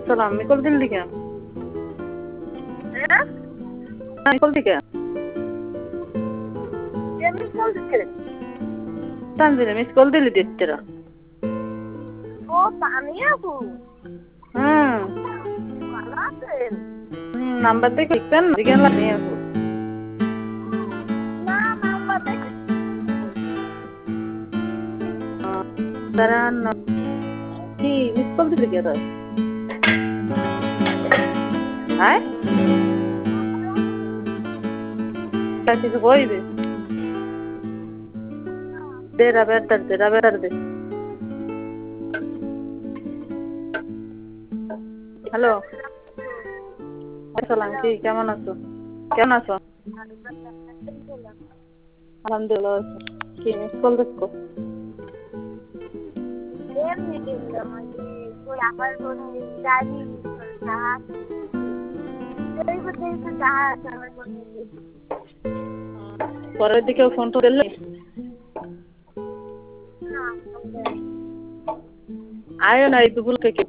সালাম মিকল দিল্লি কেন? মিকল দিকে তানজিলে মিস কল দিলি দিতেরা ও তানিয়া আপু ভালো আছেন? নাম্বার দেখে লিখতেন দিকে নিয়ে আসো না নাম্বার দেখে দাঁড়ান কি মিস কল দিলি কে তোর? হ্যাঁ কিছু কইবে দেরা বেটার দে হ্যালো আসসালাম কি কেমন আছো? কেমন আছো? আলহামদুলিল্লাহ কি মিস কল দেখো এমনি দেখলাম ওই আবার কোনো ডায়েরি চাহা চাহা আমার কোনো পরের দিকেও ফোন তো দিলে না আয়ো না এই দুপুর থেকে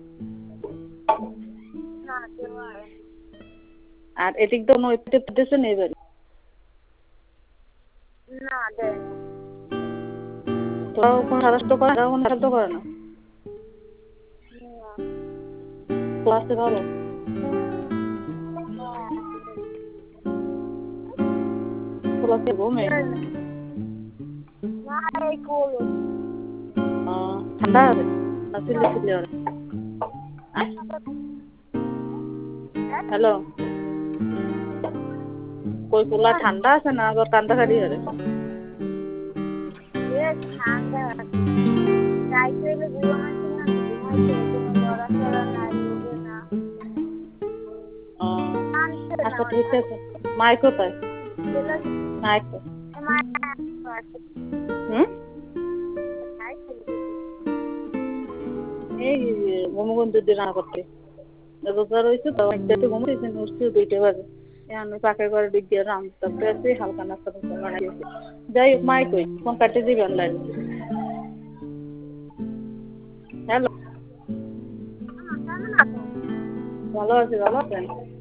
না দেওয়া আর এদিক তো নইতে পেতেছে নেই বাড়ি না দেয় তোরাও কোনো সাহায্য করে না কোনো সাহায্য করে না ক্লাসে ভালো ক্লাসে ঘুমে না এই কোলো ঠান্ডা আছে না চিল্লি চিল্লি ওরা হ্যালো কই পোলা ঠান্ডা আছে না আবার কান্দা কাটি হরে ঠান্ডা যাইতে হলে ঘুমাইছে না ঘুমাইছে কোনো লড়াচড়া নাই রোগে না আচ্ছা ঠিক আছে মাই কোথায় মাই এই ঘুমগন্ধ দিয়ে রান্না করতে রোজগার হয়েছে তো একটাতে ঘুমাইছে উঠছে 2টা বাজে আমি পাখের ঘরে দিক দিয়ে রান্না আছি হালকা নাস্তা বানাইছি যাই হোক মাই কই ফোন কাটে দিবি অনলাইন হ্যালো ভালো আছি ভালো আছেন